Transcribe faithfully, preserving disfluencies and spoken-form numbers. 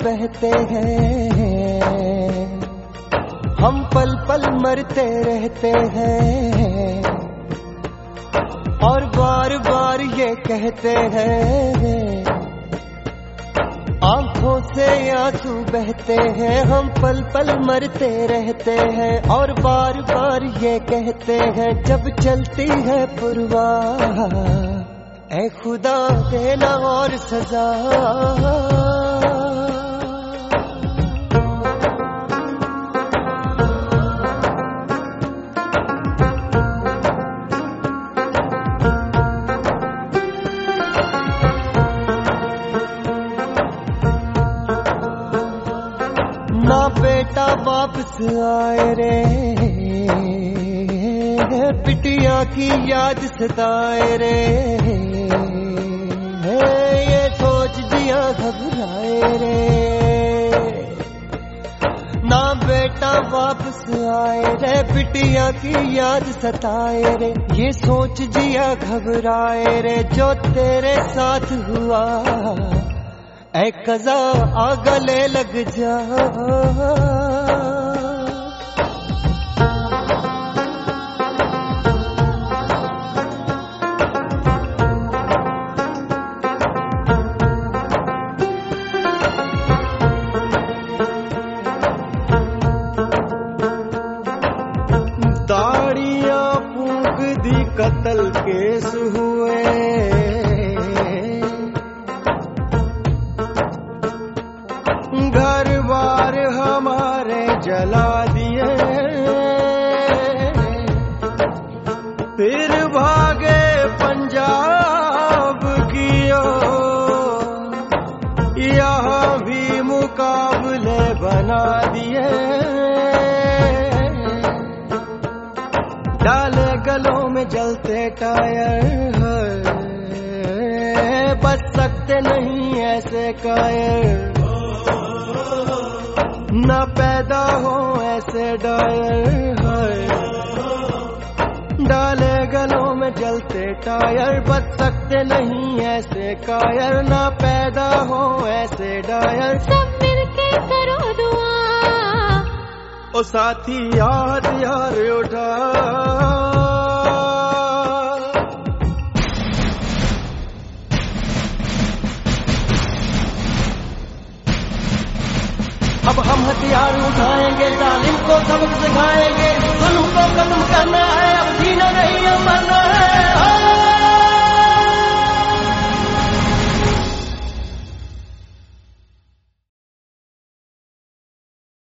बहते हैं, हम पल पल मरते रहते हैं और बार बार ये कहते हैं, आंखों से आंसू बहते हैं, हम पल पल मरते रहते हैं और बार बार ये कहते हैं, जब चलती है पुरवाह ऐ खुदा देना और सजा। ना बेटा वापस आए रे, पिटिया की याद सताए रे, ये सोच दिया घबराए रे। ना बेटा वापस आए रे, पिटिया की याद सताए रे, ये सोच दिया घबराए रे, जो तेरे साथ हुआ ऐ कज़ा आ गले लग जा। दाढ़ियां फूंक दी कत्ल केस हुए, घर बार हमारे जला दिए, फिर भागे पंजाब की ओर, यहाँ भी मुकाबले बना दिए, डाले गलों में जलते टायर, बच सकते नहीं ऐसे कायर, न पैदा हो ऐसे डायर, डाले गलों में जलते टायर, बच सकते नहीं ऐसे कायर, न पैदा हो ऐसे डायर। सब मिलके करो दुआ, ओ साथी याद यार उठा, अब हम हथियार उठाएंगे, जालिम को सबक सिखाएंगे, जुल्म को खत्म करना है अब।